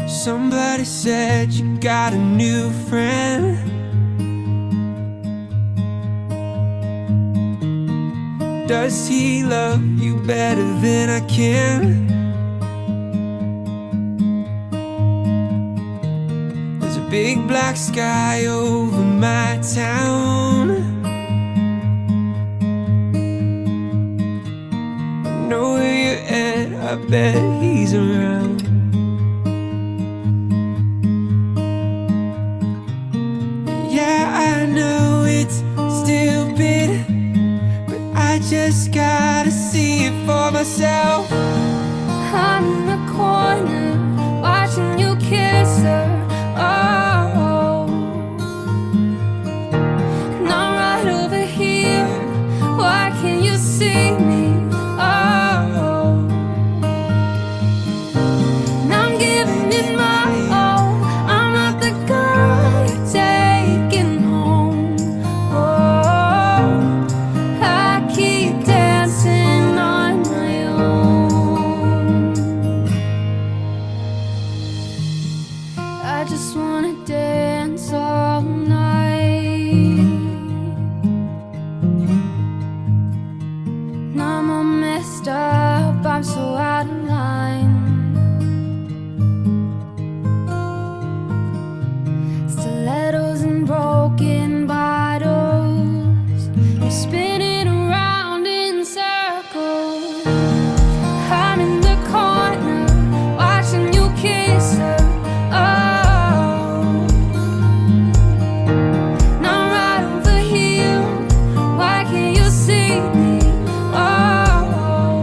Somebody said you got a new friend. Does he love you better than I can? There's a big black sky over my town. I know where you're at, I bet he's around. I know it's still bitter, but I just gotta see it for myself. I'm in the corner, watching you kiss her. Oh, and I'm right over here. Why can't you see me? Oh, and I'm giving it my all. I'm not the girl you're taking home. Oh, I keep dancing on my own. I just wanna dance all night. And I'm all messed up, I'm so out of line. Stilettos and broken bottles, I'm spinning around in circles. I'm in the corner, watching you kiss her. Oh, and I'm right over here. Why can't you see me? Oh,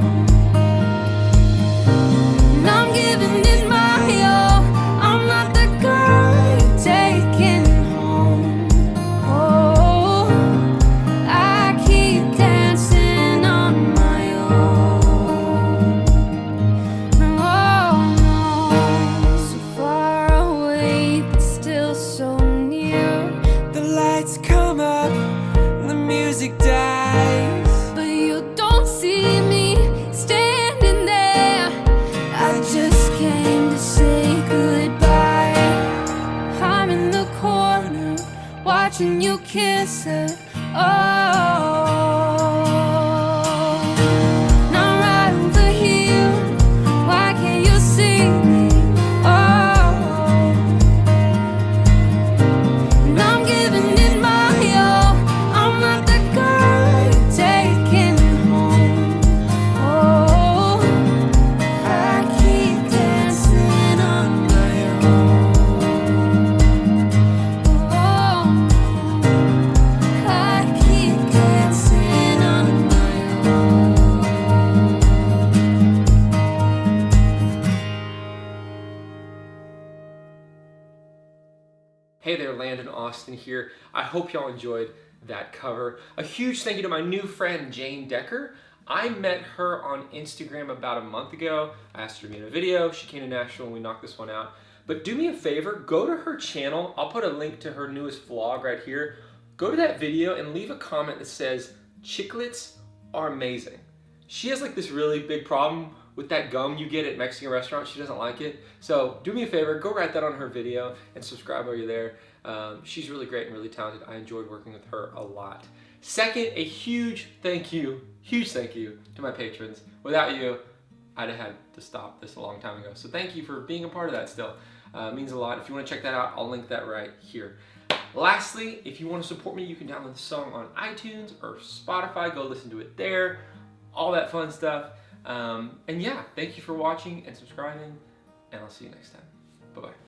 and I'm giving it my all. I'm not the girl you're taking home. Oh, I keep dancing on my own. No, no, so far away, but still so near. The lights come up and the music dies. But you don't see me standing there. I just came to say goodbye. I'm in the corner, watching you kiss her. Oh, and I'm right over here. Why can't you see me? Oh, and I'm giving it my all. I'm not the girl you're taking home. Oh, I keep dancing on my own. Oh, I keep dancing on my own. Hey there, Landon Austin here. I hope y'all enjoyed that cover. A huge thank you to my new friend, Jane Decker. I met her on Instagram about a month ago. I asked her to be in a video. She came to Nashville and we knocked this one out. But do me a favor, go to her channel. I'll put a link to her newest vlog right here. Go to that video and leave a comment that says, "Chiclets are amazing." She has like this really big problem with that gum you get at Mexican restaurants. She doesn't like it. So do me a favor, go write that on her video and subscribe while you're there. She's really great and really talented. I enjoyed working with her a lot. Second, a huge thank you to my patrons. Without you, I'd have had to stop this a long time ago. So thank you for being a part of that still. It means a lot. If you want to check that out, I'll link that right here. Lastly, if you want to support me, you can download the song on iTunes or Spotify. Go listen to it there. All that fun stuff. And yeah, thank you for watching and subscribing, and I'll see you next time. Bye-bye.